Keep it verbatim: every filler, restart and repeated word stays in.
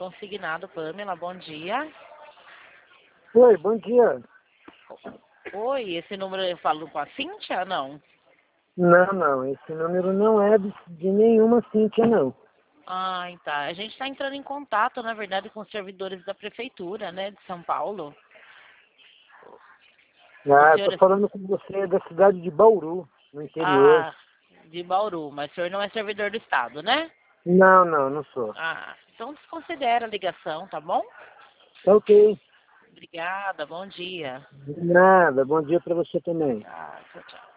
consignado, Pamela, bom dia. Oi, bom dia. Oi, esse número eu falo com a Cíntia, não? Não, não, esse número não é de, de nenhuma Cíntia, não. Ah, tá. A gente está entrando em contato, na verdade, com os servidores da prefeitura, né, de São Paulo. O Ah, eu tô senhor... falando com você da cidade de Bauru, no interior. Ah, de Bauru, mas o senhor não é servidor do Estado, né? Não, não, não sou. Ah, então desconsidera a ligação, tá bom? Tá ok. Obrigada, bom dia. De nada, bom dia pra você também. Ah, tchau, tchau.